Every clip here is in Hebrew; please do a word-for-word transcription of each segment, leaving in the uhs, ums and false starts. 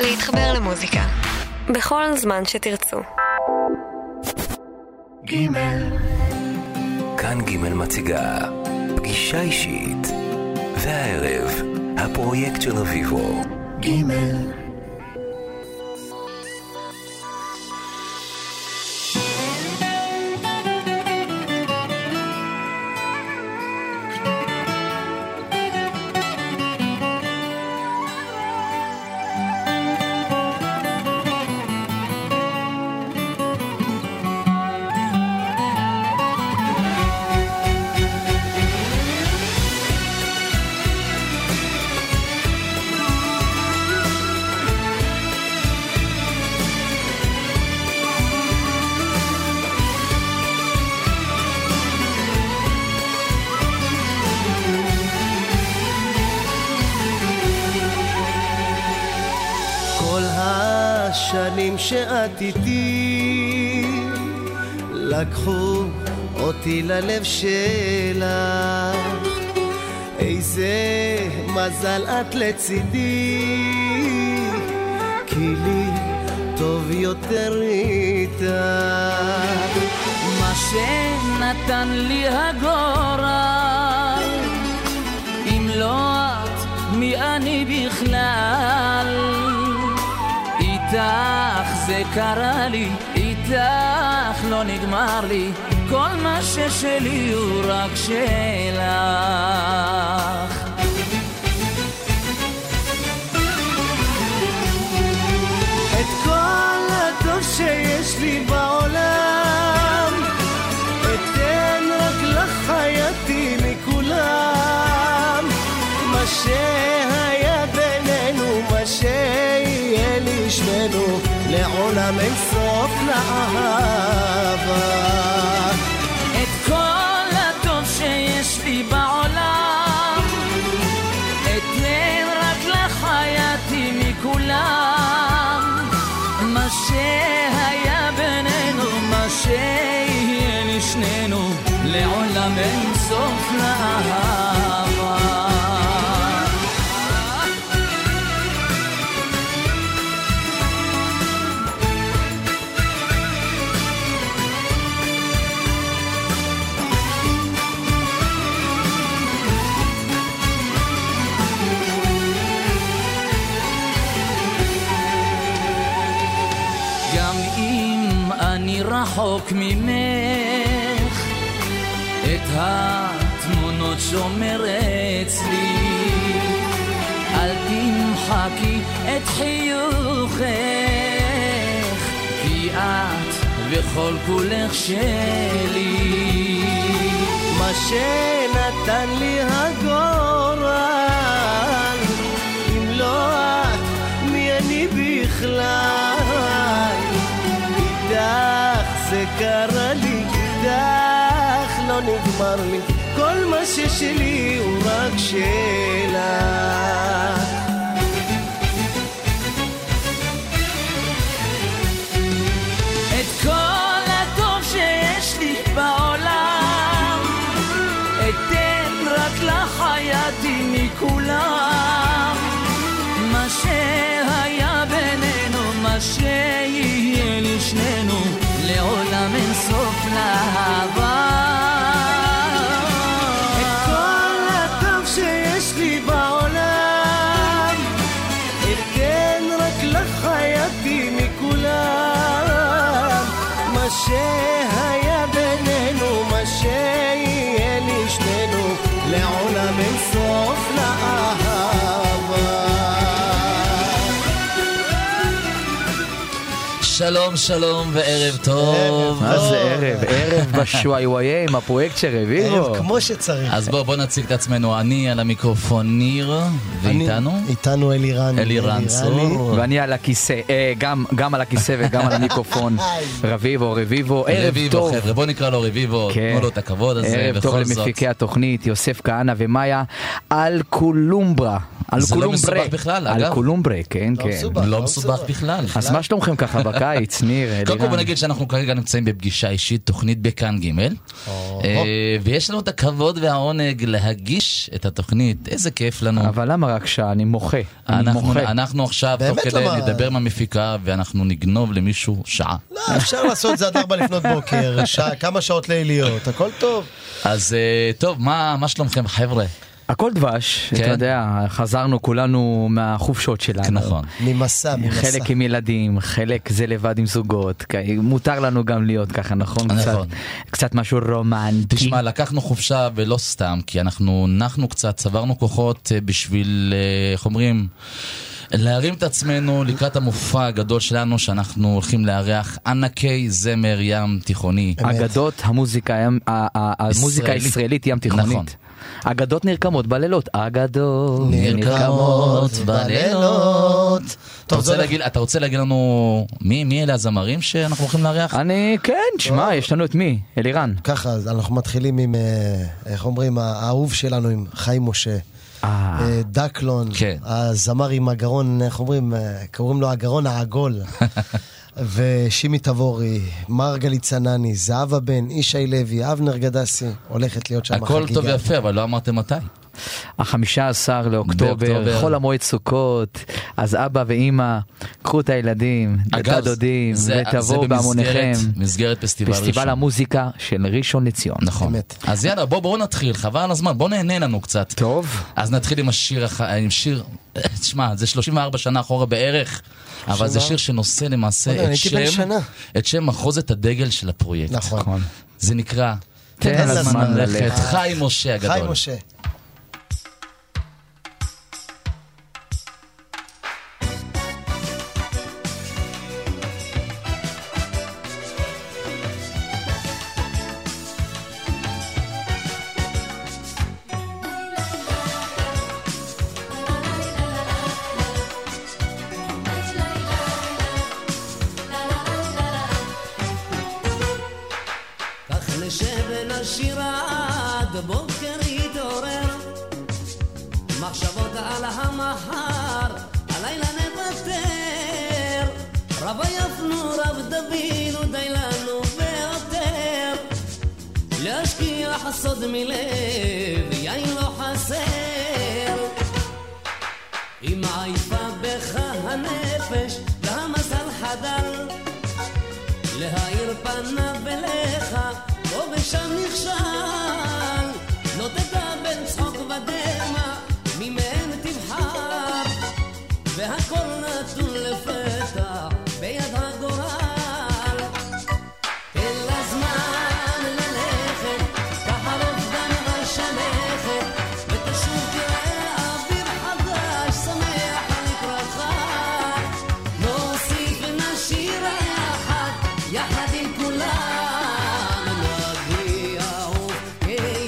להתחבר למוזיקה בכל זמן שתרצו. גימל כאן גימל מציגה פגישה אישית, והערב הפרויקט של אביבו. גימל השנים שאת איתי לקחו אותי ללב שלך, איזה מזל את לצידי, כי לי טוב יותר איתך. מה שנתן לי הגורל, אם לא את מי אני בכלל, איתך זה קרה לי, איתך לא נגמר לי, כל מה ששלי הוא רק שלך. את כל הטוב שיש לי בעולם אתן רק לך, חייתי מכולם. מה שהיה בינינו, מה שיהיה לי שמנו, לעולם אין סוף לאהבה. את כל הטוב שיש לי בעולם אתן רק לך, חייתי מכולם. מה שהיה בינינו, מה שיהיה לי שנינו, לעולם אין סוף לאהבה. אני רחוק ממך, את התמונות שומר אצלי, אל תמחקי את חיוכך, כי את וכל כולך שלי. מה שנתן לי הגורל, אם לא את מי אני בכלל, איתך זה קרה לי, איתך לא נגמר לי, כל מה ששלי הוא רק שלך. את כל הטוב שיש לי בעולם אתן רק לך, חייתי מכולם. מה שהיה בינינו, מה שיהיה לי שנינו, לעולם אין סוף לאהבה. את כל הטוב שיש לי בעולם אתן רק לך, חייתי מכולם. מה שהיה בינינו, מה שיהיה לי שנינו, לעולם אין סוף לאהבה. שלום שלום וערב טוב. מה זה ערב? ערב בשוואיוויה עם הפרויקט של רביבו. ערב כמו שצריך. אז בוא בוא נציג את עצמנו. אני על המיקרופון ניר, ואיתנו? איתנו אלירן. אלירן צור. ואני על הכיסא, גם על הכיסא וגם על המיקרופון. רביבו, רביבו, ערב טוב. חבר'ה, בוא נקרא לו רביבו, תנו לו את הכבוד הזה. ערב טוב למפיקי התוכנית, יוסף כהנא ומאיה אלקולומברה. זה לא מסובך בכלל, אגב. אלקולומברה, כן, כן. לא מסובך בכלל. אז מה שלומכם ככה בקו? קיץ, ניר, אלירן. קודם כל בוא נגיד שאנחנו כרגע נמצאים בפגישה אישית, תוכנית בכאן ג' ויש לנו את הכבוד והעונג להגיש את התוכנית, איזה כיף לנו. אבל למה רק שעה? אני מוחה. אנחנו עכשיו, תוך כדי נדבר מהמפיקה, ואנחנו נגנוב למישהו שעה. לא, אפשר לעשות את זה עד ארבע לפנות בוקר, כמה שעות ליליות, הכל טוב. אז טוב, מה שלומכם חבר'ה? הכל דבש, אתה יודע, חזרנו כולנו מהחופשות שלנו. נכון. ממסע, ממסע. חלק עם ילדים, חלק זה לבד עם זוגות. מותר לנו גם להיות ככה, נכון? נכון. קצת משהו רומנטי. תשמע, לקחנו חופשה ולא סתם, כי אנחנו נחנו קצת, צברנו כוחות בשביל, איך אומרים, להרים את עצמנו לקראת המופע הגדול שלנו, שאנחנו הולכים לארח ענקי זמר ים תיכוני. אגדות המוזיקה, המוזיקה הישראלית ים תיכונית. נכון. אגדות נרקמות בלילות, אגדות נרקמות בלילות. אתה רוצה להגיד לנו מי אלה הזמרים שאנחנו הולכים לארח? אני, כן, שמע, יש לנו את מי? אלירן. ככה, אנחנו מתחילים עם, איך אומרים, האהוב שלנו עם חיים משה. דקלון, הזמר עם הגרון, איך אומרים, קוראים לו הגרון העגול. ושימי תבורי, מרגלית צנני, זהבה בן, אישי לוי, אבנר גדסי, הולכת להיות שם חגיגה. הכל טוב ויפה, אבל לא אמרתם מתי. החמישה עשר לאוקטובר, חול המועד סוכות, אז אבא ואמא, קחו את הילדים, את הדודים, ותבואו בהמוניכם. מסגרת פסטיבל ראשון. פסטיבל המוזיקה של ראשון לציון. נכון. אז יאללה, בואו נתחיל, חבל על הזמן, בואו נהנה לנו קצת. טוב. אז נתחיל עם השיר, עם שיר, תשמע, זה שלושים וארבע שנה אחורה בערך, אבל זה שיר שנושא למעשה את שם מחוזת הדגל של הפרויקט. נכון. זה נקרא תן לזמן ללכת. חיים משה הגדול. חיים משה. חסוד מלב, יין לא חסר. אם עייפה בך הנפש, והמזל חדל, להאיר פניו אליך, פה ושם נכשל. לא תדע בין צחוק ודמע, ממהם תבחר, והכל נתון לפתע, ביד הגורל. יחד עם כולם נגיע, אוקיי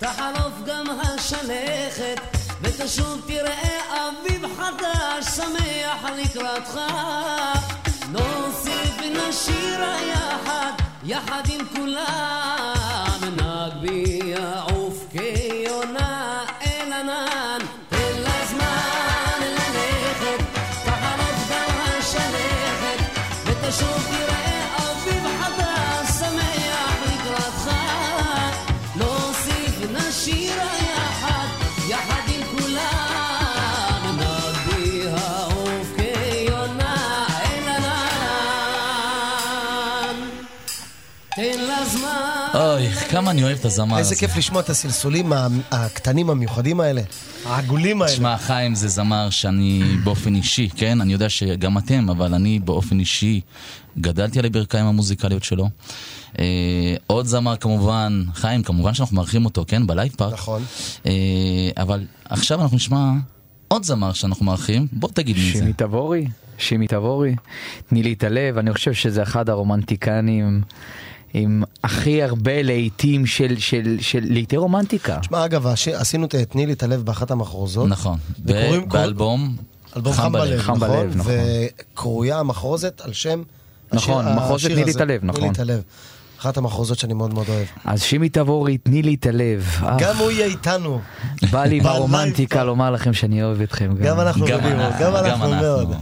תחלוף גם השלכת ותשוב תראה אביב חדש שמח לקראתך נוסיף ונשיר יחד יחד עם כולם נגבי יעוף כיונה אל ענן תן לזמן ללכת תחלוף גם השלכת ותשוב תראה אביב חדש שמח לקראתך נוסיף ונשיר יחד יחד עם כולם נגבי העוף כיונה אל ענן תן לזמן. אוי, כמה אני אוהב את הזמר הזה. איזה כיף לשמוע את הסלסולים הקטנים המיוחדים האלה, העגולים האלה. תשמע, חיים זה זמר שאני באופן אישי, כן? אני יודע שגם אתם, אבל אני באופן אישי גדלתי על הברכיים המוזיקליות שלו. אה, עוד זמר כמובן, חיים, כמובן שאנחנו מארחים אותו, כן? בלייב פארק. נכון. אה, אבל עכשיו אנחנו נשמע עוד זמר שאנחנו מארחים. בוא תגיד לי את זה. שימי תבורי, שימי תבורי. תני לי את הלב, אני חושב שזה אחד הרומנטיקנים עם הכי הרבה לעיתים של, של, של לעיתי רומנטיקה. תשמע, אגב, עשינו את תני לי את הלב באחת המחרוזות. נכון. באלבום אלבום חם בלב, נכון? וקרויה המחרוזת על שם נכון, מחרוזת תני לי את הלב, נכון. תני לי את הלב. אחת המחרוזות שאני מאוד מאוד אוהב. אז שימי תבורי, תני לי את הלב. גם הוא יהיה איתנו. בא לי ברומנטיקה לומר לכם שאני אוהב אתכם. גם אנחנו אוהבים, גם אנחנו מאוד.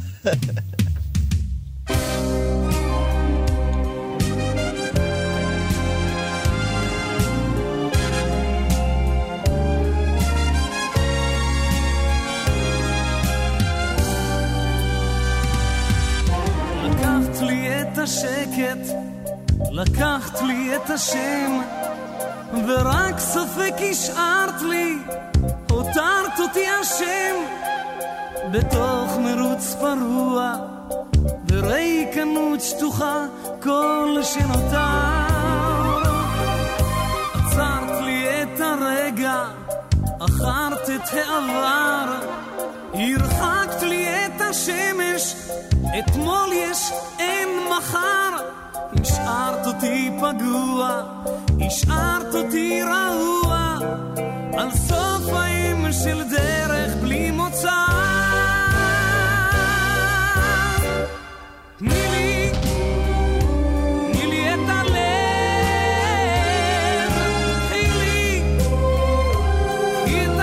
השקט לקחת לי את השם ורק ספק השארת לי הותרת אותי השם בתוך מרוץ פרוע וריקנות שטוחה כל שנותר עצרת לי את הרגע אחרת את העבר הרחקת לי את השמש אתמול יש אין מחר השארת אותי פגוע השארת אותי רעוע על סוף חיים של דרך בלי מוצא תני לי תני לי את הלב תני לי תני את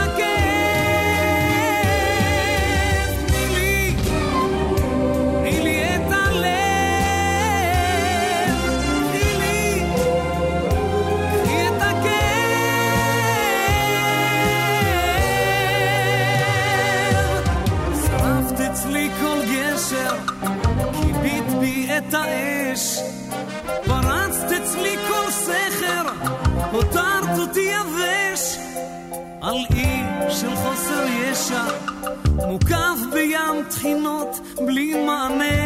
הכיף תני לי תני לי את הלב תני לי תני את הכיף שרפת אצלי כל גשר כיבית בי את האש פרצת אצלי כל סכר הותרת אותי יבש על אי של חוסר ישע מוקף בים תחינות בלי מענה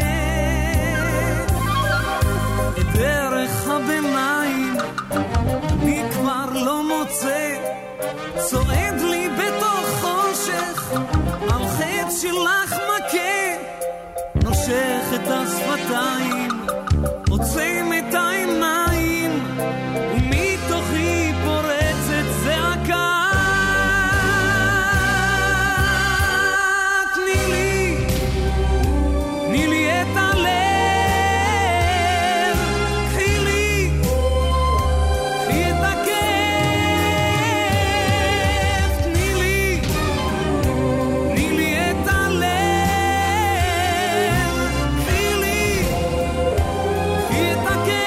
את דרך הביניים אני כבר לא מוצא צועד לי בתוך חושך על חץ שלך מכה נושך את השפתיים עוצם את העיניים ומתוכי פורצת זעקה תני לי תני לי את הלב קחי לי קחי את הכיף תני לי תני לי את הלב קחי לי קחי את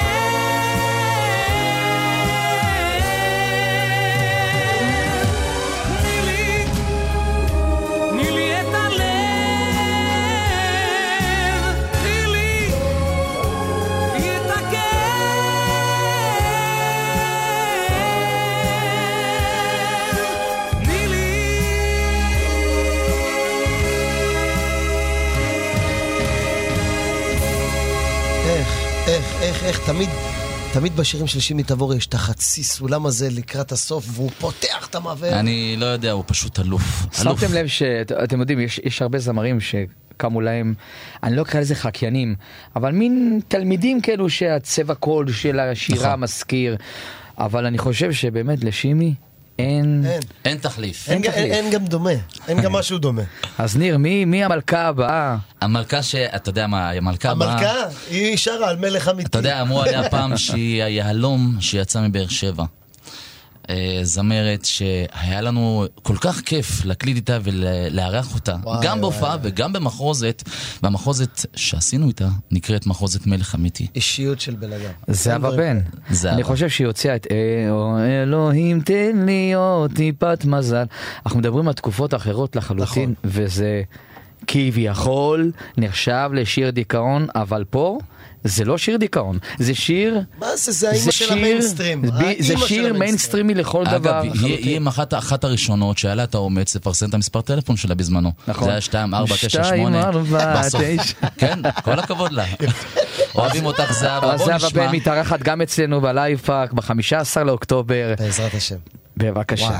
הכיף תני לי תני לי את הלב קחי לי קחי את הכיף תני לי איך, איך, איך, איך, תמיד, תמיד בשירים של שימי תבורי יש את החצי סולם הזה לקראת הסוף, והוא פותח את המעבר. אני לא יודע, הוא פשוט אלוף. שמתם לב שאתם יודעים, יש, יש הרבה זמרים שקמו להם, אני לא אקרא לזה חקיינים, אבל מין תלמידים כאלו שהצבע קול של השירה נכון. מזכיר, אבל אני חושב שבאמת לשימי, אין... אין תחליף. אין גם דומה, אין גם משהו דומה. אז ניר, מי המלכה הבאה? המלכה ש... אתה יודע מה, המלכה הבאה... המלכה היא שרה על מלך אמיתי. אתה יודע, אמרו עליה פעם שהיא היהלום שיצא מבאר שבע. זמרת שהיה לנו כל כך כיף להקליד איתה ולארח אותה, גם בהופעה וגם במחוזת, והמחוזת שעשינו איתה נקראת מחוזת מלך אמיתי. אישיות של בן אדם. זהבה בן. אני חושב שהיא הוציאה את אלוהים תן להיות טיפת מזל. אנחנו מדברים על תקופות אחרות לחלוטין, וזה כביכול נחשב לשיר דיכאון, אבל פה זה לא שיר דיכאון, זה שיר... מה זה? זה האימא של המיינסטרים. זה שיר מיינסטרימי לכל דבר. אגב, היא אחת הראשונות שהיה לה את האומץ לפרסם את המספר טלפון שלה בזמנו. נכון. זה היה שתיים ארבע תשע שמונה. בסוף. כן, כל הכבוד לה. אוהבים אותך זהבה, בוא נשמע. זהבה בן מתארחת גם אצלנו בלייב פארק ב-חמישה עשר לאוקטובר. בעזרת השם. בבקשה.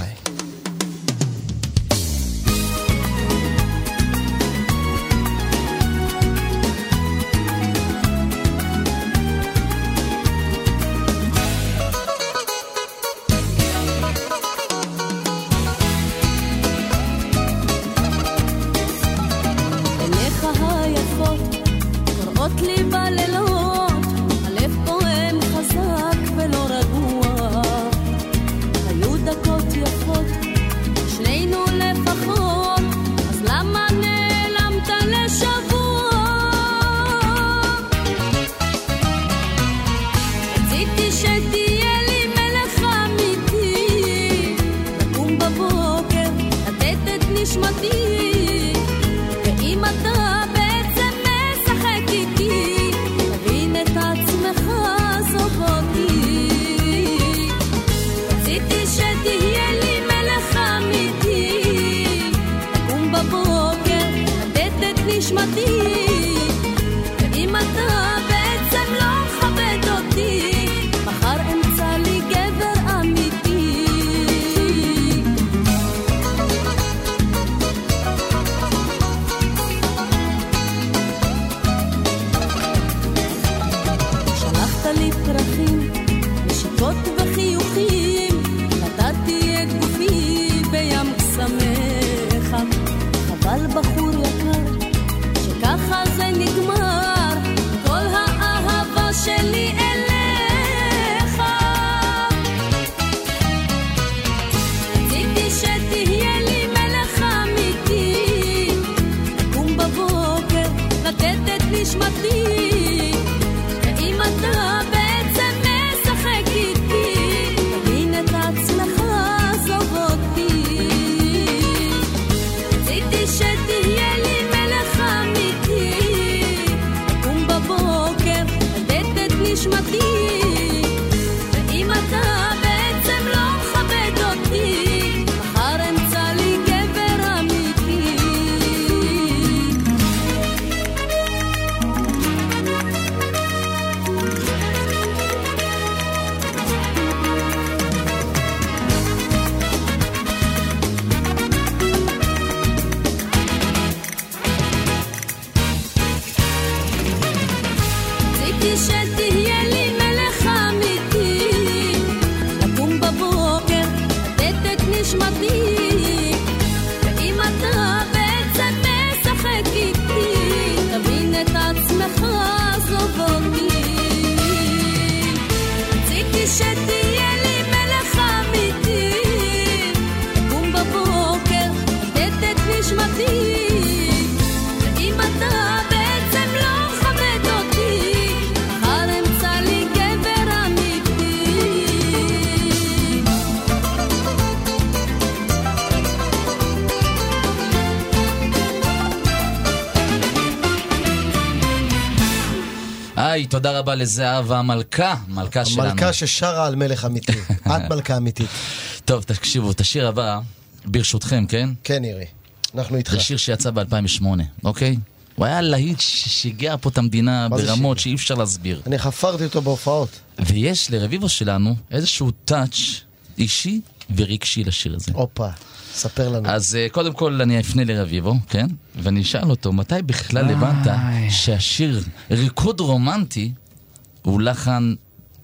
היי, תודה רבה לזהבה המלכה, מלכה שלנו. המלכה ששרה על מלך אמיתי. את מלכה אמיתית. טוב, תקשיבו, את השיר הבא, ברשותכם, כן? כן, נראי. אנחנו איתך. זה שיר שיצא ב-אלפיים ושמונה, אוקיי? הוא היה להיט ששיגע פה את המדינה ברמות שאי אפשר להסביר. אני חפרתי אותו בהופעות. ויש לרביבו שלנו איזשהו טאץ' אישי ורגשי לשיר הזה. אופה, ספר לנו. אז קודם כל אני אפנה לרביבו, כן? ואני אשאל אותו, מתי בכלל הבנת שהשיר ריקוד רומנטי הוא לחן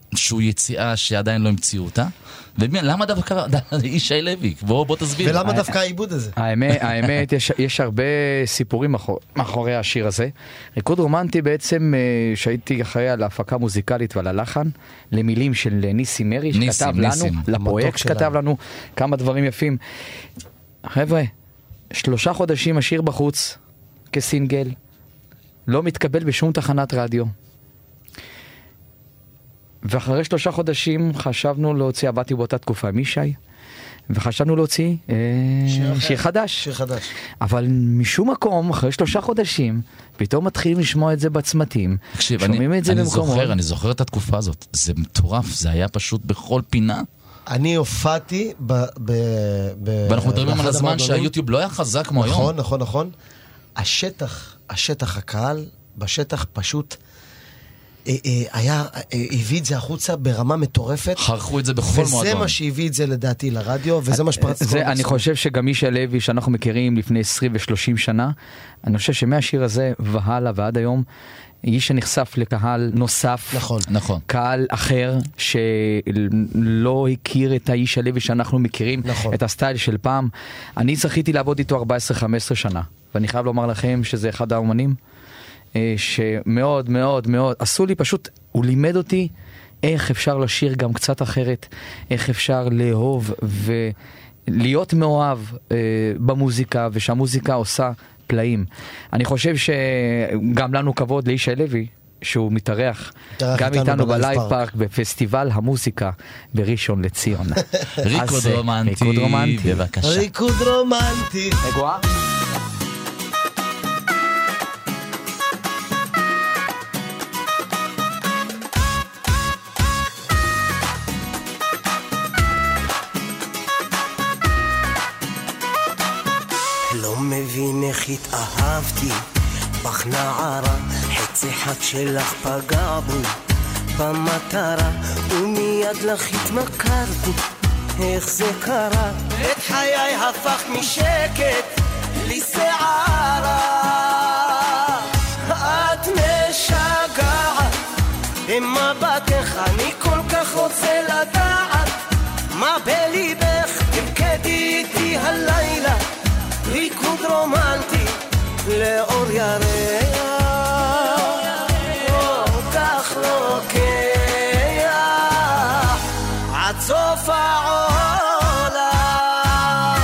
שהוא יציאה שעדיין לא המציאו אותה. ולמה דווקא ישי לוי? בוא, בוא תסביר. ולמה דווקא העיבוד הזה? האמת, האמת יש, יש הרבה סיפורים מאחורי השיר הזה. ריקוד רומנטי בעצם, שהייתי אחראי על ההפקה מוזיקלית ועל הלחן, למילים של ניסי מרי, שכתב לנו, לפרויקט שכתב לנו כמה דברים יפים. חבר'ה, שלושה חודשים השיר בחוץ, כסינגל, לא מתקבל בשום תחנת רדיו. ואחרי שלושה חודשים חשבנו להוציא, עבדתי באותה תקופה עם ישי, וחשבנו להוציא אה, שיר, שיר חדש. שיר חדש. אבל משום מקום, אחרי שלושה חודשים, פתאום מתחילים לשמוע את זה בצמתים. תקשיב, אני, אני זוכר, אני זוכר את התקופה הזאת. זה מטורף, זה היה פשוט בכל פינה. אני הופעתי ב... ב, ב ואנחנו מדברים על הזמן שהיוטיוב לא היה חזק כמו היום. נכון, נכון, נכון. השטח, השטח הקהל, בשטח פשוט... היה, הביא את זה החוצה ברמה מטורפת. חרכו את זה בכל מועדון. וזה מה שהביא את זה לדעתי לרדיו, וזה מה שפרץ. אני חושב שגם ישי לוי שאנחנו מכירים לפני עשרים ושלושים שנה, אני חושב שמהשיר הזה והלאה ועד היום, ישי נחשף לקהל נוסף. נכון, נכון. קהל אחר שלא הכיר את הישי לוי שאנחנו מכירים, נכון. את הסטייל של פעם. אני זכיתי לעבוד איתו ארבע עשרה חמש עשרה שנה, ואני חייב לומר לכם שזה אחד האומנים שמאוד מאוד מאוד עשו לי, פשוט הוא לימד אותי איך אפשר לשיר גם קצת אחרת, איך אפשר לאהוב ולהיות מאוהב אה, במוזיקה, ושהמוזיקה עושה פלאים. אני חושב שגם לנו כבוד לישי לוי שהוא מתארח גם איתנו בלייב פארק בפסטיבל המוזיקה בראשון לציון. ריקוד רומנטי, ריקוד רומנטי, בבקשה. ריקוד רומנטי. רגוע? מבין איך התאהבתי בך נערה, חצי חד שלך פגע בו במטרה, ומיד לך התמכרתי. איך זה קרה? את חיי הפך משקט לסערה. את משגעת במבטך, אני כל כך רוצה לדעת מה בליבך. תרקדי איתי הלילה ריקוד רומנטי לאור ירח, אותך לוקח עד סוף העולם.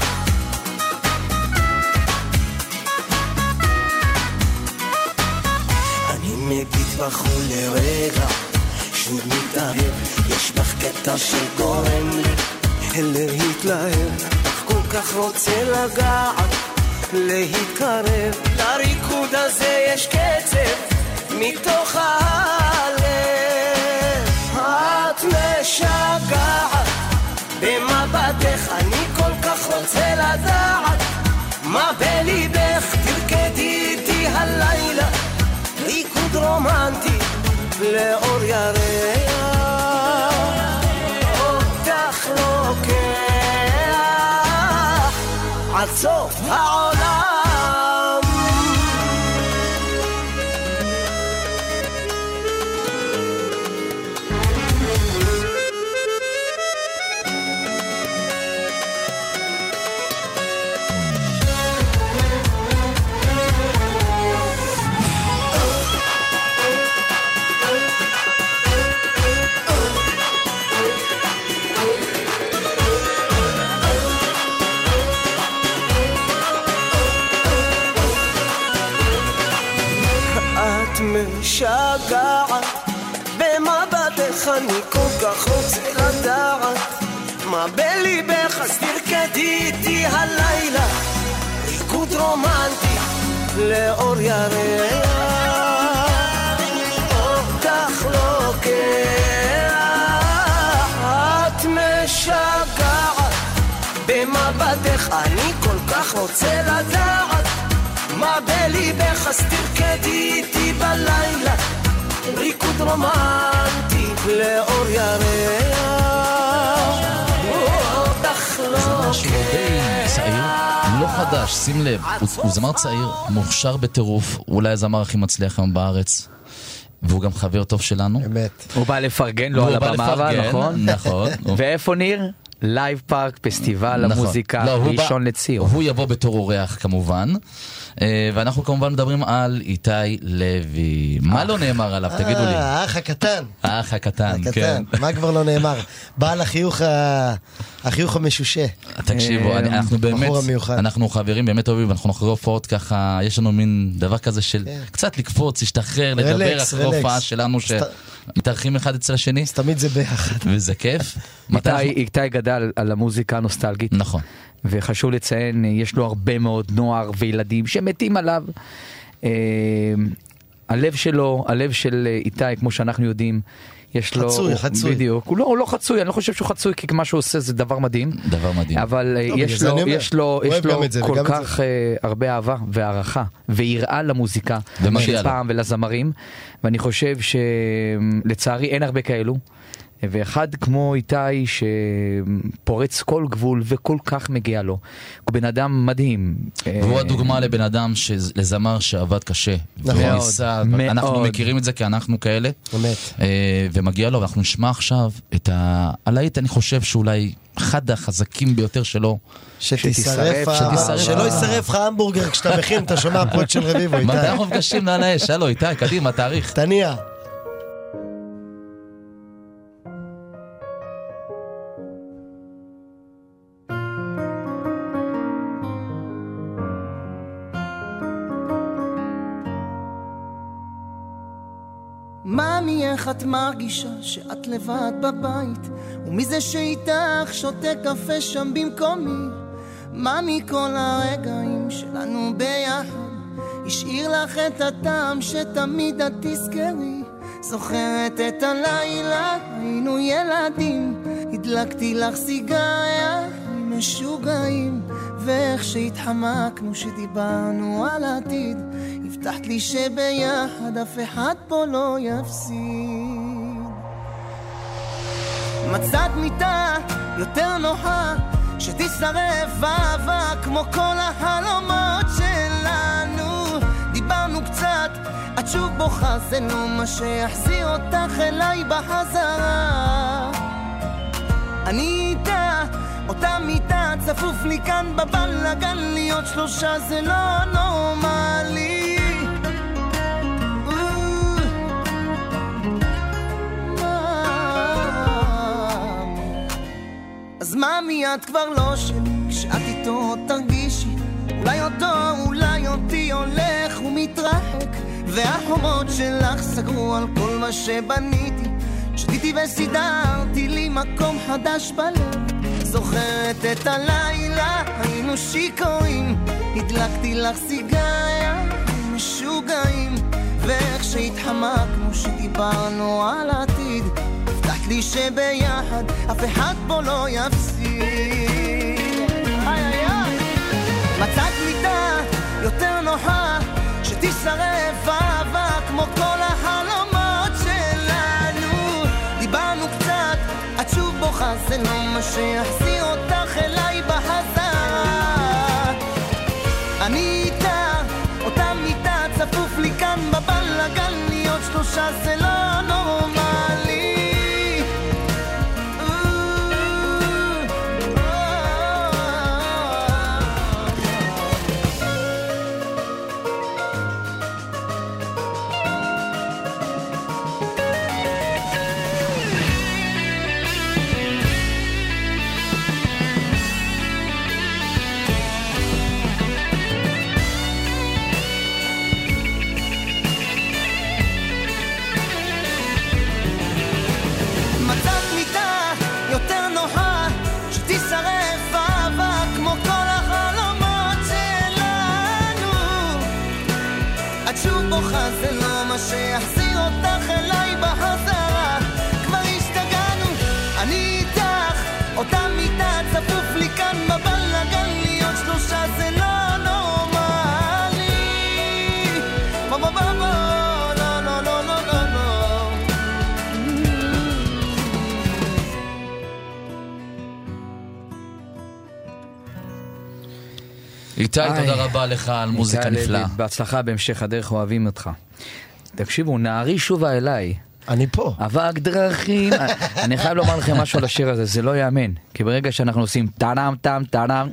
אני מביט בך לרגע, שוב מתאהב, יש בך קטע שגורם לי להתלהב. כל כך רוצה לגעת, להתקרב, לריקוד הזה יש קצב מתוך הלב. את משגעת במבטך, אני כל כך רוצה לדעת מה בליבך. תרקדי איתי הלילה ריקוד רומנטי לאור ירח, אותך לוקח עד סוף העולם. משגעת במבטך, אני כל כך רוצה לדעת מה בליבך. אז תרקדי איתי הלילה ריקוד רומנטי לאור ירח, אותך לוקח. את משגעת במבטך, אני כל כך רוצה לדעת מה בליבך. אז תרקדי איתי בלילה ריקוד רומנטי לאור ירח, אותך לוקח. צעיר, לא חדש, שים לב, הוא זמר צעיר, מוכשר בטירוף, אולי הזמר הכי מצליח היום בארץ. והוא גם חבר טוב שלנו. אמת. הוא בא לפרגן לו על הבמה, נכון? נכון. ואיפה ניר? לייב פארק, פסטיבל המוזיקה, ראשון לציון. הוא יבוא בתור אורח כמובן, ואנחנו כמובן מדברים על איתי לוי. מה לא נאמר עליו? תגידו לי. האח הקטן. האח הקטן, כן. מה כבר לא נאמר? בעל החיוך המשושה. תקשיבו, אנחנו באמת, אנחנו חברים באמת טובים, אנחנו אחרי הופעות ככה, יש לנו מין דבר כזה של קצת לקפוץ, להשתחרר, לדבר אחרי הופעה שלנו מתארחים אחד אצל השני. אז תמיד זה ביחד. וזה כיף. איתי גדל על המוזיקה הנוסטלגית. נכון. וחשוב לציין, יש לו הרבה מאוד נוער וילדים שמתים עליו. הלב שלו, הלב של איתי, כמו שאנחנו יודעים, יש לו... חצוי, חצוי. בדיוק. הוא לא, הוא לא חצוי, אני לא חושב שהוא חצוי, כי מה שהוא עושה זה דבר מדהים. דבר מדהים. אבל יש לו, יש לו, יש לו כל כך הרבה אהבה והערכה, ויראה למוזיקה, של פעם ולזמרים, ואני חושב שלצערי אין הרבה כאלו. ואחד כמו איתי שפורץ כל גבול וכל כך מגיע לו. הוא בן אדם מדהים. והוא הדוגמה לבן אדם, לזמר שעבד קשה. מאוד, מאוד. אנחנו מכירים את זה כי אנחנו כאלה. באמת. ומגיע לו, ואנחנו נשמע עכשיו את הלהיט, אני חושב שאולי אחד החזקים ביותר שלו. שתישרף, שלא יישרף לך המבורגר כשאתה מכין, אתה שומע פרוט של רביבו, איתי. מתי אנחנו מפגשים על האש? שלו, איתי, קדימה, תאריך. תניע. ממי, איך את מרגישה שאת לבד בבית, ומי זה שאיתך שותה קפה שם במקומי? ממי, כל הרגעים שלנו ביחד השאיר לך את הטעם שתמיד את תזכרי. זוכרת את הלילה, היינו ילדים, הדלקתי לך סיגריה עם משוגעים, ואיך שהתחמקנו שדיברנו על העתיד, הבטחת לי שביחד אף אחד פה לא יפסיד. מצאת מיטה יותר נוחה שתשרף אהבה כמו כל החלומות שלנו. דיברנו קצת, את שוב בוכה, זה לא מה שיחזיר אותך אליי בחזרה. אני איתה, אותה מיטה, צפוף לי כאן בבלגן, להיות שלושה זה לא נורמלי. אז מאמי, את כבר לא שלי, כשאת איתו תרגישי אולי אותו, אולי אותי הולך ומתרחק, והחומות שלך סגרו על כל מה שבניתי, שתיתי וסידרתי לי מקום חדש בלב. זוכרת את הלילה, היינו שיקורים, הדלקתי לך סיגריה, משוגעים, ואיך שהתחמקנו שדיברנו על העתיד, הבטחת לי שביחד אף אחד פה לא יפסיד. איי איי איי. מצאת מיטה יותר נוחה שתשרף אהבה כמו כל החלומות שלנו. דיברנו קצת, את שוב בוכה, זה לא מה שיחזיר אותך אליי בחזרה. אני איתה, אותה מיטה, צפוף לי כאן בבלגן, להיות שלושה זה לא נורמלי. זה לא מה שיחזיר אותך אליי בחזרה. כבר השתגענו, אני איתך, אותה מיטה, צפוף לי כאן בבלגן, להיות שלושה זה לא נורמלי. בוא בוא בוא בוא, לא לא לא לא לא לא. איתי, תודה רבה לך על מוזיקה נפלאה. בהצלחה בהמשך הדרך, אוהבים אותך. תקשיבו, נערי שובה אליי. אני פה. אבק דרכים. אני חייב לומר לכם משהו על השיר הזה, זה לא יאמן. כי ברגע שאנחנו עושים טאנם, טאם, טאנם,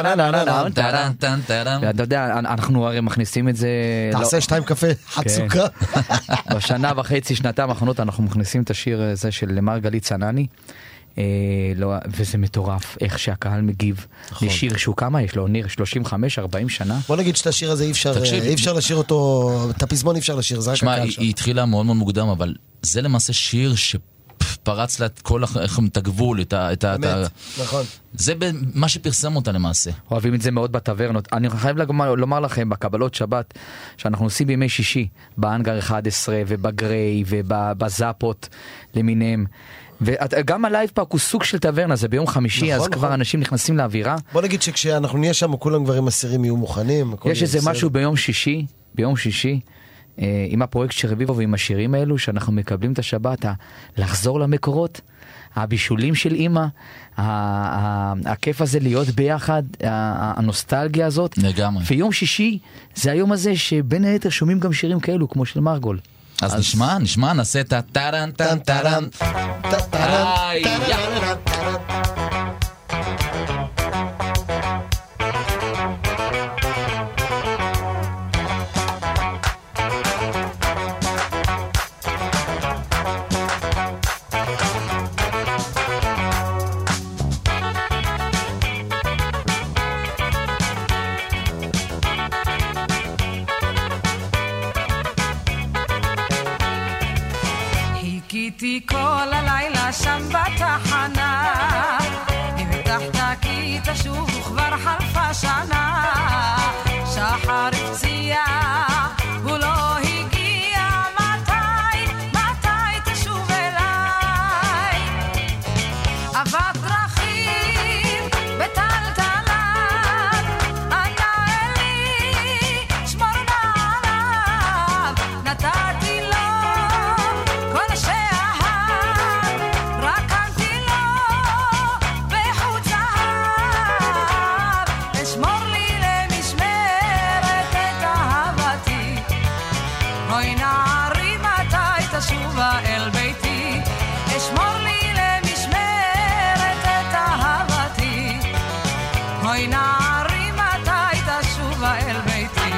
ואתה יודע, אנחנו הרי מכניסים את זה... תעשה שתיים קפה, חצוקה. בשנה וחצי, שנתיים האחרונות, אנחנו מכניסים את השיר הזה של מרגלית צנני, וזה מטורף, איך שהקהל מגיב לשיר שהוא כמה יש לו, ניר שלושים וחמש ארבעים שנה. בוא נגיד שאת השיר הזה אי אפשר לשיר אותו, את הפזמון אי אפשר לשיר, זה רק הקהל שם. היא התחילה מאוד מאוד מוקדם, אבל זה למעשה שיר ש... פרץ לה את כל את הגבול, את ה... באמת, נכון. זה מה שפרסם אותה למעשה. אוהבים את זה מאוד בטברנות. אני חייב לומר לכם, בקבלות שבת, שאנחנו עושים בימי שישי, באנגר אחד עשרה ובגריי ובזאפות למיניהם. וגם הלייב פארק הוא סוג של טברנה, זה ביום חמישי, אז כבר אנשים נכנסים לאווירה. בוא נגיד שכשאנחנו נהיה שם, כולם גברים אסירים יהיו מוכנים. יש איזה משהו ביום שישי, ביום שישי, עם הפרויקט של רביבו ועם השירים האלו, שאנחנו מקבלים את השבת, לחזור למקורות, הבישולים של אמא, הכיף הזה להיות ביחד, הנוסטלגיה הזאת. לגמרי. ויום שישי זה היום הזה שבין היתר שומעים גם שירים כאלו, כמו של מרגול. אז נשמע, נשמע, נעשה את הטרן, טרן, טרן, טרן, חיכיתי כל הלילה שם בתחנה, הבטחת כי תשוב וכבר חלפה שנה, שחר הפציע הוא לא הגיע, מתי, מתי תשוב אליי? אבק דרכים בטלטלת, אנא אלי שמור נעליו, נתתי לו כל שאהב, רקמתי לו בחוט זהב, אשמור לי למשמרת את אהבתי, אוי נערי מתי תשובה אל ביתי, אשמור לי למשמרת את אהבתי, אוי נערי מתי תשובה אל ביתי.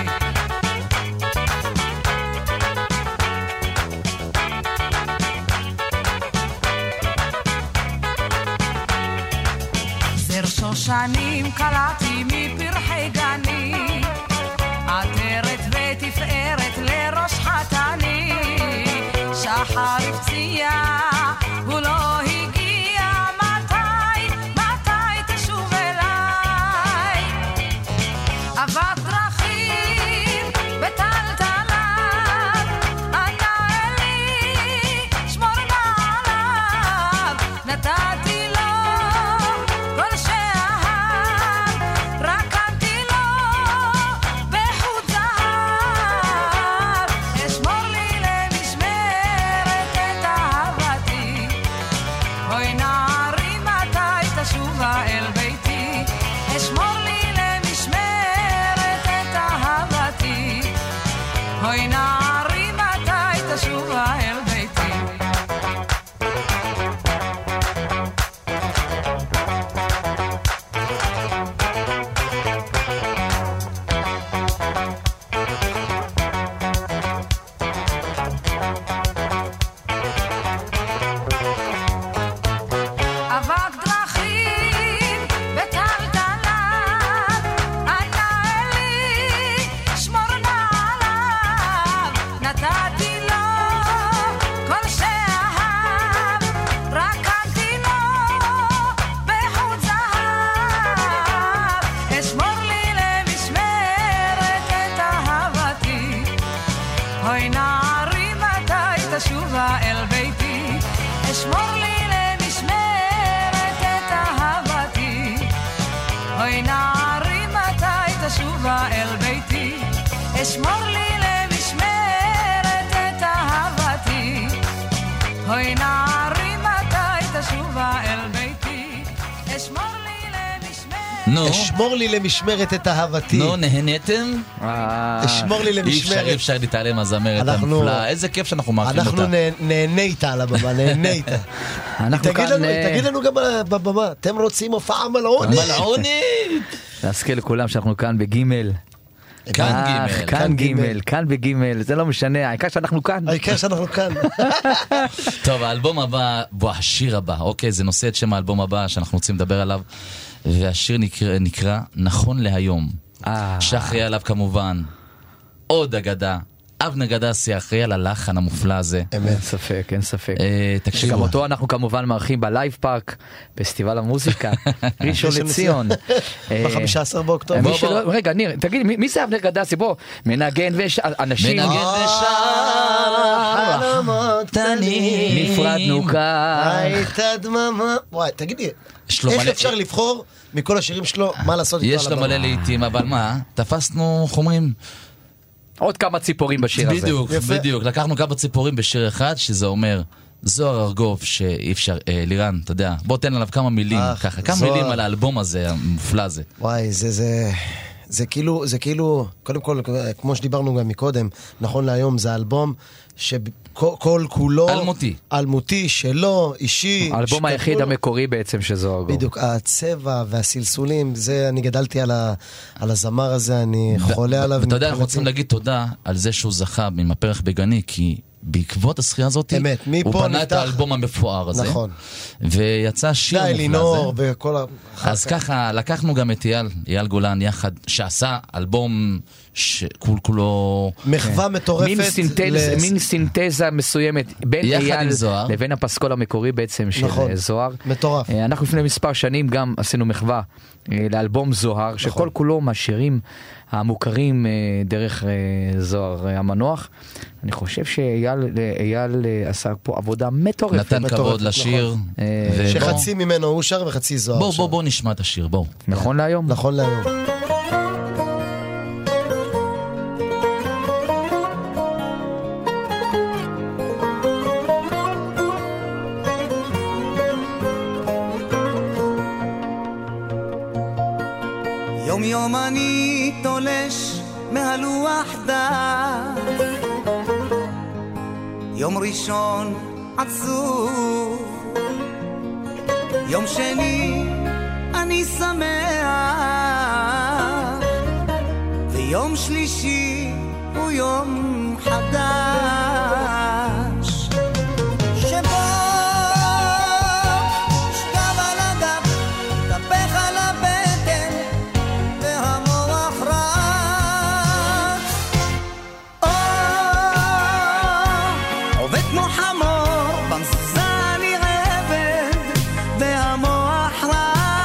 זר שושנים קלעתי מפרחי גני, עטרת ותפארת לראש חתני, שחר הפציע הוא לא הגיע, מתי, מתי תשוב אליי? אבק דרכים בטלטלת, אנא אלי שמור נעליו, נתתי לו כל שאהב, רקמתי לו בחוט זהב, אשמור לי למשמרת את אהבתי, אוי נערי מתי תשובה אל ביתי, אשמור לי למשמרת את אהבתי, אוי נערי מתי תשובה אל ביתי. אבק דרכים בטלטלת, אנא אלי שמור נעליו, נתתי לו כל שאהב, רקמתי לו בחוט זהב, אשמור לי למשמרת את אהבתי, אוי נערי מתי תשובה אל ביתי, אשמור לי למשמרת את אהבתי, אוי נערי מתי תשובה אל ביתי, אשמור לי למשמרת את אהבתי, אוי נערי מתי תשובה אל ביתי, אשמור לי למשמרת. אשמור לי למשמרת את אהבתי. נו, נהניתם? אשמור לי למשמרת. אי אפשר להתעלם מהזמרת המופלאה. איזה כיף שאנחנו מארחים אותה. אנחנו נהנה איתה על הבמה, נהנה איתה. תגיד לנו גם בבמה, אתם רוצים הופעה מלעונית? מלעונית! להזכיר לכולם שאנחנו כאן בגימל. כאן גימל. כאן גימל, כאן בגימל, זה לא משנה, העיקר שאנחנו כאן. העיקר שאנחנו כאן. טוב, האלבום הבא, בוא, השיר הבא, אוקיי, זה נושא את שם האלבום הבא שאנחנו רוצים לדבר עליו, והשיר נקרא, נקרא נכון להיום, שאחראי עליו כמובן עוד אגדה, אבנר גדסי, אחראי על הלחן המופלא הזה. אין ספק, אין ספק. תקשיבו. שגם אותו אנחנו כמובן מארחים בלייב פארק, פסטיבל המוזיקה, ראשון לציון. ב-חמישה עשר באוקטובר. רגע, ניר, תגיד, מי זה אבנר גדסי? בוא, מנגן וש... אנשים... מנגן ושר, חלומות תנים, נפרדנו כאן. הייתה דממה. וואי, תגידי, איך אפשר לבחור מכל השירים שלו, מה לעשות איתו על הבמה? יש לו מלא לעיתים, אבל מה? תפסנו חומרים. עוד כמה ציפורים בשיר הזה. בדיוק, בדיוק. לקחנו כמה ציפורים בשיר אחד, שזה אומר זוהר ארגוב, שאי אפשר, אה, לירן, אתה יודע, בוא תן עליו כמה מילים, אך, ככה, כמה זוהר. מילים על האלבום הזה, המופלא הזה. וואי, זה, זה, זה כאילו, זה כאילו, קודם כל, כמו שדיברנו גם מקודם, נכון להיום, זה אלבום שכל כולו... אלמותי. אלמותי, שלו, אישי. האלבום היחיד המקורי בעצם שזוהר ארגוב. בדיוק, הצבע והסלסולים, זה, אני גדלתי על, ה, על הזמר הזה, אני חולה עליו. ואתה יודע, אנחנו רוצים להגיד תודה על זה שהוא זכה עם הפרח בגני, כי... בעקבות השחייה הזאת, אמת, הוא פנה את האלבום המפואר הזה. נכון. ויצא שיר מופלא הזה. לינור וכל ה... אז ככה, לקחנו גם את אייל, אייל גולן יחד, שעשה אלבום שכול כולו... מחווה מטורפת. מין סינתזה מסוימת בין אייל לבין הפסקול המקורי בעצם של זוהר. מטורף. אנחנו לפני מספר שנים גם עשינו מחווה לאלבום זוהר, שכל כולו מהשירים המוכרים דרך זוהר המנוח. אני חושב שאייל עשה פה עבודה מטורפת. נתן כבוד לשיר. שחצי ממנו הוא שר וחצי זוהר. בוא, בוא, בוא נשמע את השיר, בוא. נכון להיום? נכון להיום. יום יום אני תולש מהלוח דף, יום ראשון עצוב, יום שני אני שמח, ויום שלישי הוא יום חדש, שבו שכב על הגב, תפך על הבטן והמוח רץ, או עובד כמו חמור במזוזה אני עבד והמוח רץ.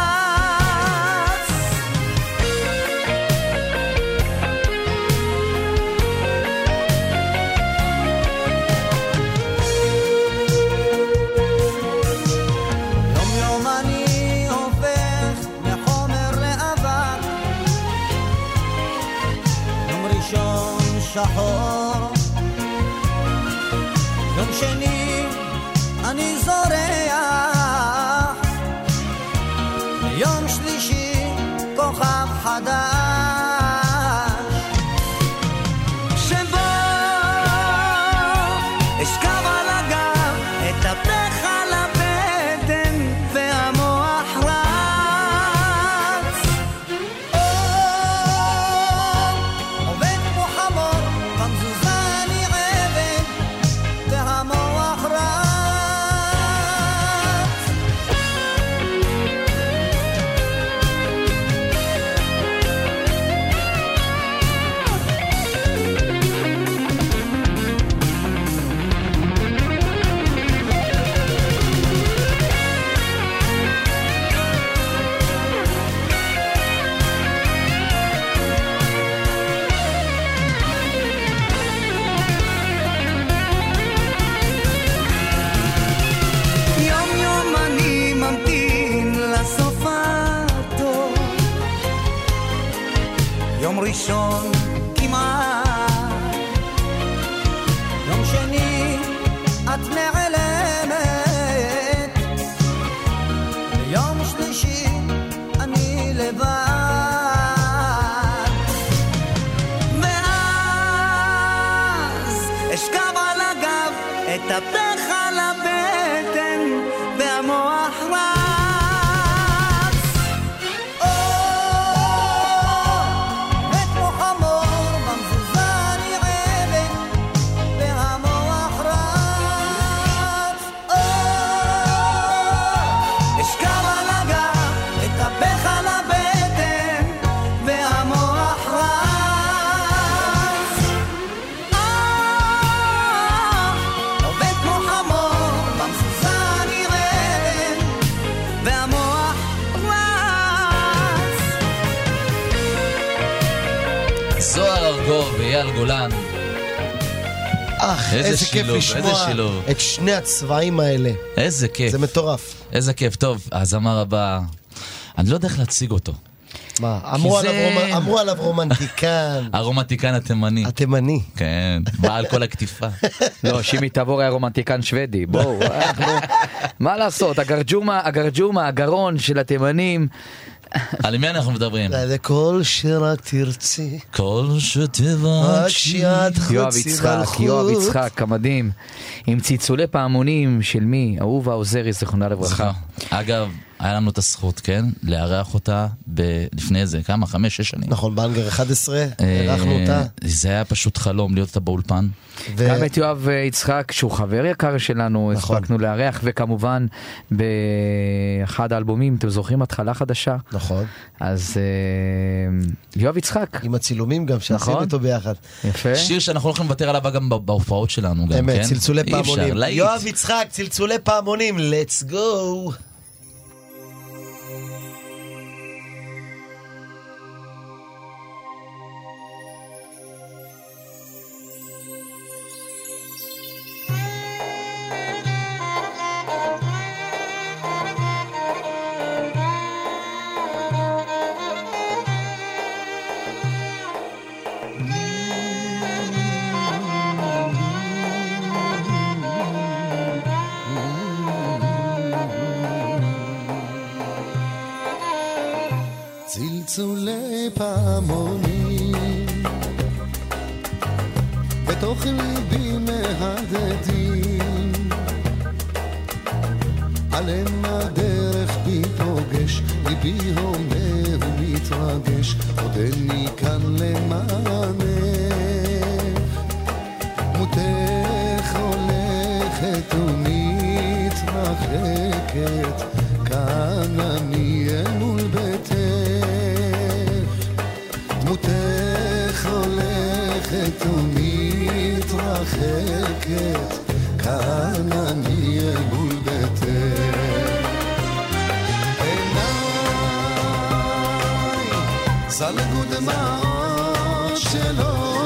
יום יום אני הופך מחומר לאבק, יום ראשון שחור, יום שני אני זורח, יום שלישי כוכב חדש, שבו אשכב על הגב, אתהפך על הבטן והמוח רץ, או עובד כמו חמור במזוזה אני עבד והמוח רץ. יום יום אני ממתין לסוף הטוב, יום ראשון כמעט, יום שני את נעלמת, יום שלישי אני לבד. גו ואייל גולן. אך, איזה כיף לשמוע את שני הצבעים האלה. איזה כיף. זה מטורף. איזה כיף. טוב, הזמר הבא, אני לא יודע איך להציג אותו. מה? אמרו, זה... עליו, רומ... אמרו עליו רומנטיקן. הרומנטיקן התימני. התימני. כן, בעל כל הכתיפה. לא, שימי תבור היה רומנטיקן שוודי. בואו, אנחנו... מה לעשות? הגרג'ומה, הגרג'ומה, הגרון של התימנים. על מי אנחנו מדברים? לכל שרק תרצי, כל שתבקשי. יואב יצחק, יואב יצחק, המדהים, עם ציצולי פעמונים של מי? אהובה עוזרי, זכרונה לברכה. אגב, היה לנו את הזכות, כן? לארח אותה לפני איזה כמה, חמש, שש שנים. נכון, באנגר אחת עשרה, ארחנו אותה. זה היה פשוט חלום להיות אותה באולפן. גם את יואב יצחק, שהוא חבר יקר שלנו, הספקנו לארח, וכמובן באחד האלבומים, אתם זוכרים התחלה חדשה? נכון. אז יואב יצחק. עם הצילומים גם, שעשינו אותו ביחד. יפה. שיר שאנחנו הולכים לוותר עליו גם בהופעות שלנו. אמת, צלצולי פעמונים. יואב יצחק, צלצולי פעמונים, let's go. צלצולי פעמונים בתוך ליבי מהדהדים, עליהם הדרך בי פוגש, ליבי הומר ומתרגש, עוד איני כאן למענך, דמותך הולכת ומתרחקת, כאן אני אל מול ביתך, דמותך הולכת ומתרחקת, כאן אני אל מול ביתך. עיניי זלגו דמעות של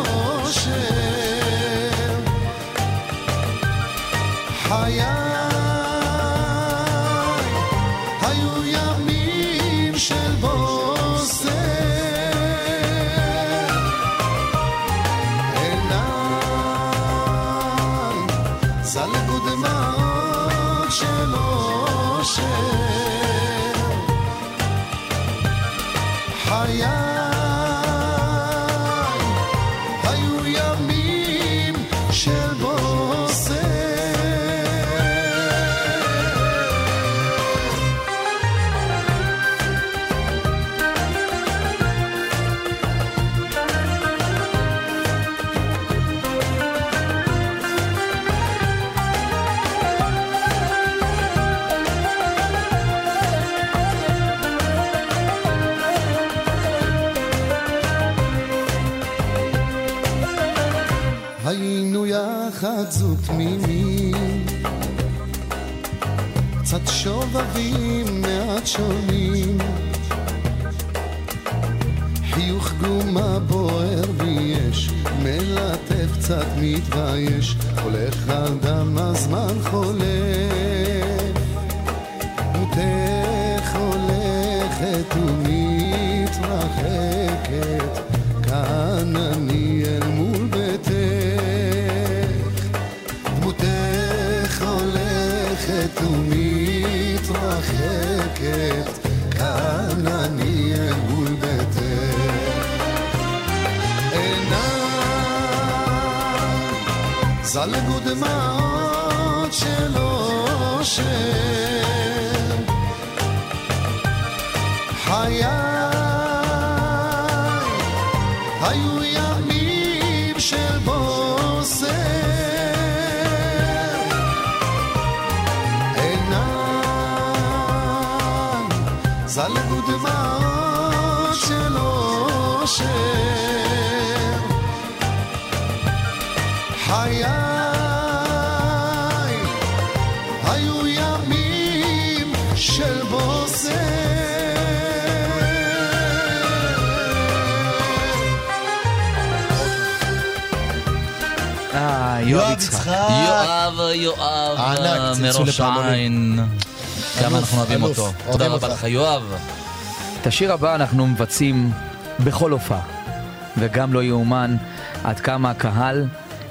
אושר, חיי היו ימים של בוסר, עיניי זלגו דמעות של אושר, חיי היו ימים של בוסר. היינו יחד זוג תמימים, קצת שובבים מעט שונים, חיוך גומה בוער ויש, מלטף קצת מתבייש, הולך על דם הזמן חולף, דמותך הולכת ומתרחקת, כאן אני אל מול ביתך, דמותך הולכת ומתרחקת, כאן אני אל מול ביתך. עיניי זלגו דמעות של אושר, חיי היו ימים של בוסר, עיניי זלגו דמעות של אושר, חיי היו ימים של בוסר. יואב יצחק. יואב, יואב, מראש העין. כמה אנחנו אוהבים אותו. תודה רבה לך, יואב. את השיר הבא אנחנו מבצעים בכל הופעה, וגם לא יאומן עד כמה הקהל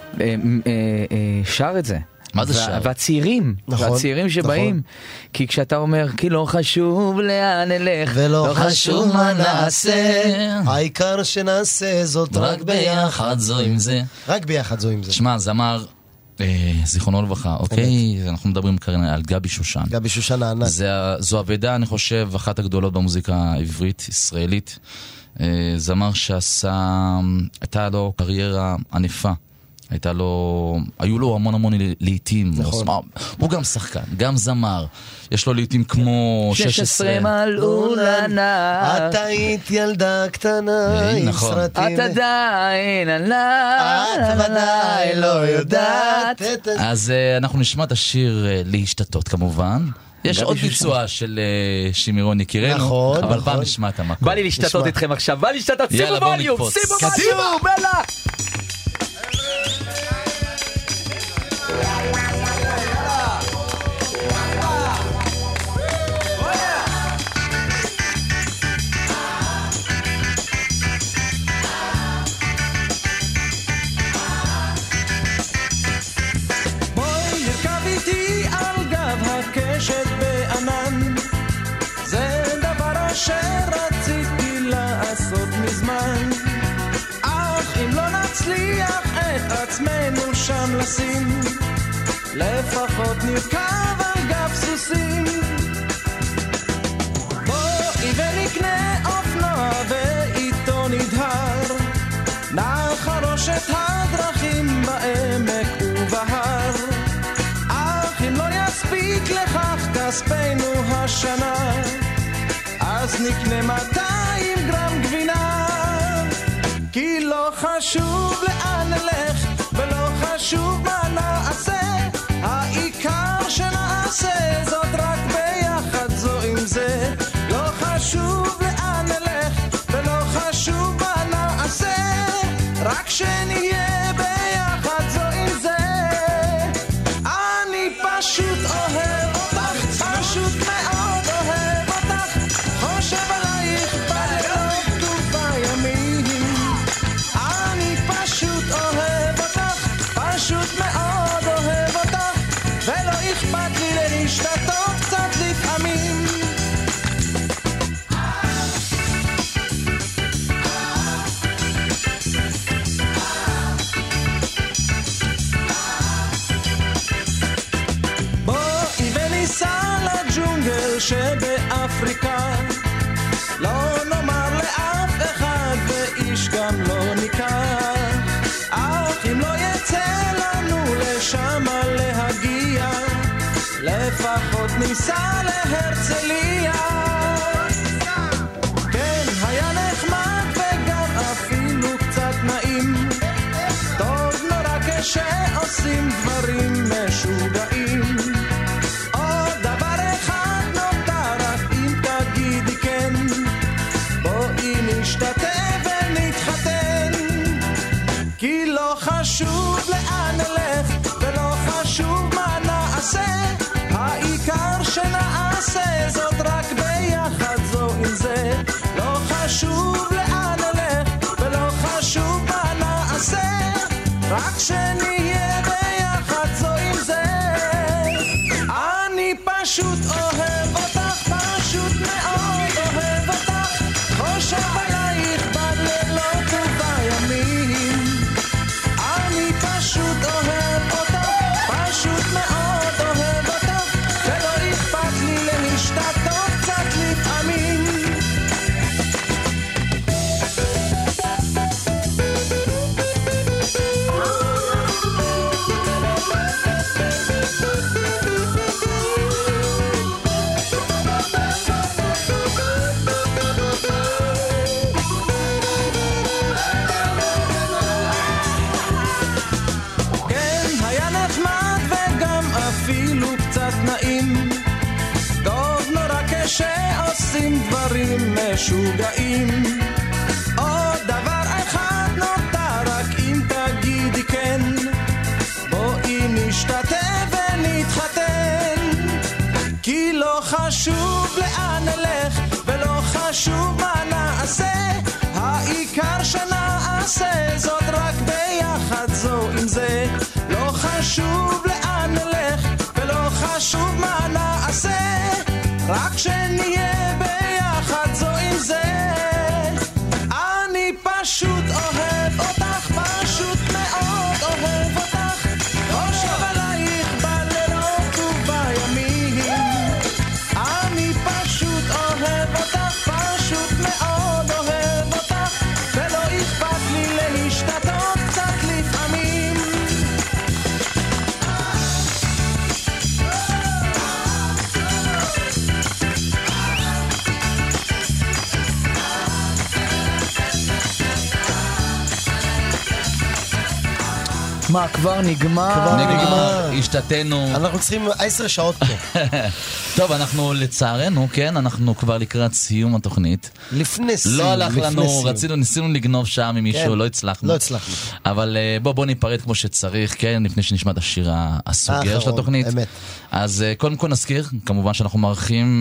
שר את זה. מה זה שר? והצעירים, והצעירים שבאים, כי כשאתה אומר, כי לא חשוב לאן נלך, ולא חשוב מה נעשה, העיקר שנעשה זאת רק ביחד זו עם זה. רק ביחד זו עם זה. שמע, זמר, זיכרונו לברכה, אוקיי? אנחנו מדברים כרגע על גבי שושן. גבי שושן הענק. זו עבודה, אני חושב, אחת הגדולות במוזיקה העברית, ישראלית. זמר שעשה, הייתה לו קריירה ענפה. הייתה לו, היו לו המון המון לעיתים. נכון. הוא גם שחקן, גם זמר. יש לו לעיתים כמו שש עשרה מלאו לנה. את היית ילדה קטנה עם סרטים. את עדיין עלה. את ודאי לא יודעת. אז אנחנו נשמע את השיר להשתתות כמובן. יש עוד ביצוע של שימירון יקירנו, אבל פעם נשמע את המקום. בא לי להשתתות איתכם עכשיו, בא לי להשתתות. שימו ווליום, שימו ווליום, בלה. שרציתי לעשות מזמן, אך אם לא נצליח את עצמנו שם לשים, לפחות נרכב על גב סוסים. בואי ונקנה אופנוע ואיתו נדהר, נחרוש את הדרכים בעמק ובהר, אך אם לא יספיק לכך כספנו השנה, אז נקנה מאתיים גרם גבינה. כי לא חשוב לאן נלך ולא חשוב מה נעשה, העיקר שנעשה זאת רק ביחד זו עם זה. לא חשוב לאן נלך ולא חשוב מה נעשה, רק שנהיה ביחד זו עם זה. אני פשוט אוהב אותך, פשוט מאוד אוהב אותך, חושב עלייך בלילות ובימים. אני פשוט אוהב אותך, פשוט מאוד אוהב אותך, ולא אכפת לי להשתתות קצת לפעמים. בואי וניסע לג'ונגל שבאפריקה, לא נאמר לאף אחד ואיש גם לא ניקח, אך אם לא יצא לנו לשם להגיע, לפחות ניסע להרצליה. כן, היה נחמד וגם אפילו קצת נעים, טוב נורא כשעושים דברים משוגעים. עוד דבר אחד נותר, רק אם תגידי כן, בואי נשתתף ונתחתן. כי לא חשוב לאן נלך ולא חשוב מה נעשה, העיקר שנעשה זאת רק ביחד זו עם זה. לא חשוב לאן נלך ולא חשוב מה נעשה, רק שנהיה ביחד זו עם זה. אני פשוט אוהב אותך, פשוט מאוד אוהב אותך, חושב עלייך בלילות ובימים. אני פשוט אוהב אותך, פשוט מאוד אוהב אותך, ולא אכפת לי להשתתות קצת לפעמים. כן, היה נחמד וגם אפילו קצת נעים, טוב נורא כשעושים דברים משוגעים. עוד דבר אחד נותר, רק אם תגידי כן, חשוב מה נעשה, העיקר שנעשה זאת רק ביחד זו עם זה. לא חשוב לאן נלך ולא חשוב מה נעשה, רק שנהיה ביחד זו עם זה. אני פשוט אוהב אותך, פשוט מאוד אוהב אותך, חושב עלייך בלילות ובימים. אני פשוט אוהב אותך, פשוט מאוד אוהב אותך, ולא אכפת לי להשתתות קצת לפעמים. מה, כבר נגמר? כבר נגמר, השתתנו. אנחנו צריכים עשר שעות פה. טוב, אנחנו לצערנו, כן, אנחנו כבר לקראת סיום התוכנית. לפני סיום. לא הלך לנו, רצינו, ניסינו לגנוב שעה ממישהו, לא הצלחנו. לא הצלחנו. אבל בוא, בוא ניפרד כמו שצריך, כן, לפני שנשמע את השיר הסוגר של התוכנית. אמת. אז קודם כל נזכיר, כמובן שאנחנו מארחים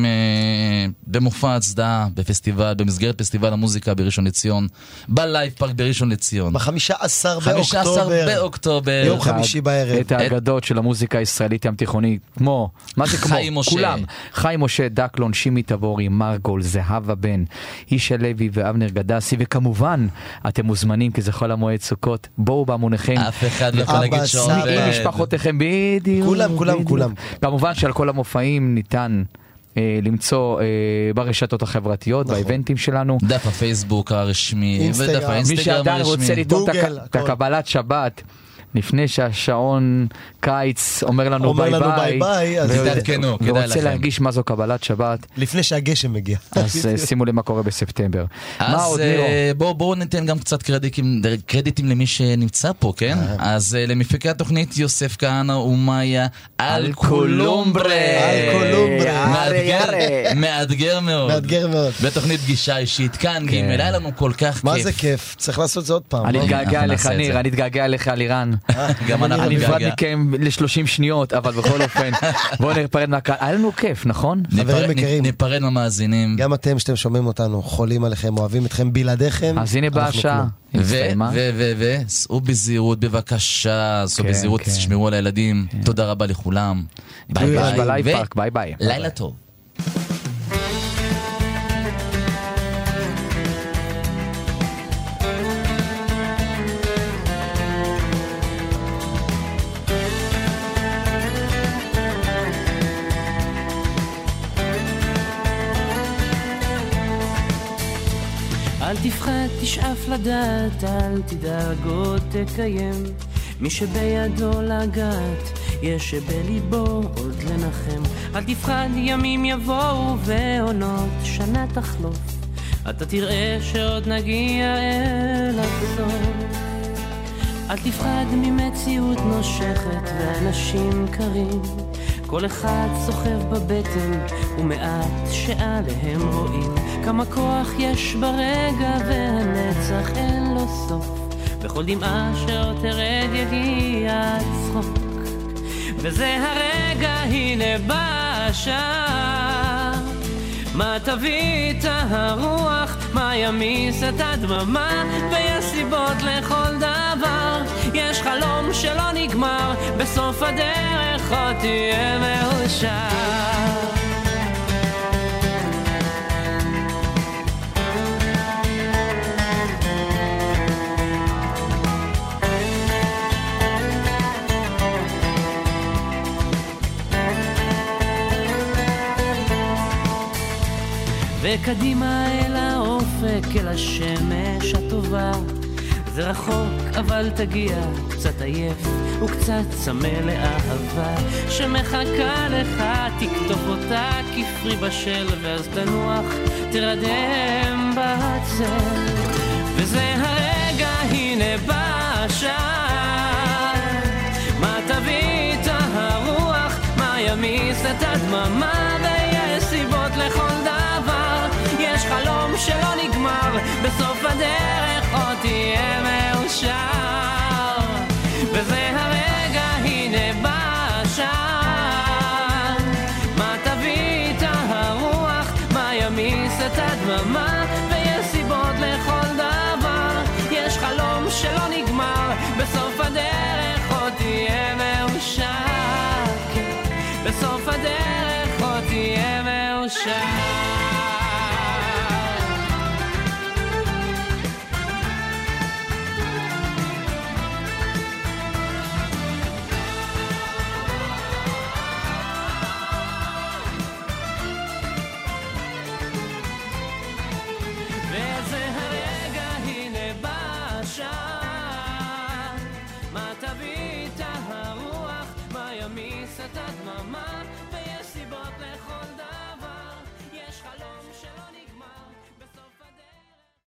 במופע הצדעה, בפסטיבל, במסגרת פסטיבל המוזיקה בראשון לציון, בלייב פארק בראשון לציון. ב-חמישה עשר חמישה עשר באוקטובר. יום חמישי בערב. את האגדות של המוזיקה הישראלית ים תיכונית, כמו, מה זה כמו? חיים משה. כולם. חיים משה, דקלון, שימי תבורי, מרגול, זהבה בן, אישה לוי ואבנר גדסי, וכמובן, אתם מוזמנים, כי זה חול המועד סוכות, בואו בהמוניכם. אף אחד לא יכול להגיד שעות. עם משפחותיכם, בדיוק. כולם, כולם, כולם. כמובן שעל כל המופעים ניתן אה, למצוא אה, ברשתות החברתיות, נכון. באיבנטים שלנו. דף הפייסבוק הרשמי, אינסטגרם. ודף האינסטגרם הרשמי. מי שעדיין רוצה לטעון גוגל, את הקבלת שבת, לפני שהשעון קיץ אומר לנו אומר ביי לנו ביי, ביי ביי, אז תתעדכנו, כדאי ורוצה לכם. להרגיש מה זו קבלת שבת, לפני שהגשם מגיע. אז אה, שימו לי מה קורה בספטמבר. מה אז עוד, אה, נירו? בואו בואו ניתן גם קצת קרדיטים, קרדיטים למי שנמצא פה, כן? אז אה, למפיקי התוכנית יוסף כהנא ומאיה אלקולומברה. אלקולומברה. מאתגר- מאתגר מאוד. מאתגר מאוד. בתוכנית פגישה אישית, כאן ג' היה לנו כל כך כיף. מה זה כיף? צריך לעשות זה עוד פעם. אני לא? אתגעגע אנחנו אליך נעשה את ניר, זה. אני אתגעגע אליך לירן. גם אנחנו אני נפרד נתגעגע. מכם ל-שלושים שניות, אבל בכל אופן, בואו ניפרד מהקהל. היה לנו כיף, נכון? חברים ניפרד- יקרים. ניפרד מהמאזינים. גם אתם שאתם שומעים אותנו, חולים עליכם, אוהבים אתכם, בלעדיכם. אז הנה באה אנחנו השעה. כלום. היא ו, הסתיימה. ו, ו, ו, סעו בזהירות בבקשה, סעו כן, בזהירות, כן. תשמרו על הילדים, תודה רבה לכולם, ביי יש ביי, בלייב ו- פארק, ביי ביי. לילה טוב. אל תפחד, תשאף לדעת, אל תדאג עוד תקיים. מי שבידו לגעת, יש שבליבו עוד לנחם. אל תפחד, ימים יבואו ועונות שנה תחלוף, אתה תראה שעוד נגיע אל הסוף. אל תפחד ממציאות נושכת ואנשים קרים, כל אחד סוחב בבטן ומעט שעליהם רואים כמה כוח יש ברגע והנצח אין לו סוף, בכל דמעה שעוד תרד יגיע צחוק, וזה הרגע הנה בשעה. מה תביא את הרוח, מה ימיס את הדממה, ויש סיבות לכל דבר, יש חלום שלא נגמר, בסוף הדרך עוד תהיה מאושר. וקדימה אל האופק, אל השמש הטובה, זה רחוק אבל תגיע, קצת עייף וקצת צמא לאהבה שמחכה לך, תקטוף אותה כפרי בשל, ואז תנוח תרדם בצל, וזה הרגע הנה בשעה. מה תביא את הרוח, מה ימיס את הדממה, ויש סיבות לכל דבר, יש חלום שלא נגמר, בסוף הדרך עוד תהיה מאושר, וזה הרגע הנה בשעה. מה תביא את הרוח, מה ימיס את הדממה, שלא נגמר, בסוף הדרך עוד תהיה מאושר, בסוף הדרך עוד תהיה מאושר. מה תביא את הרוח, מה ימיס את הדממה.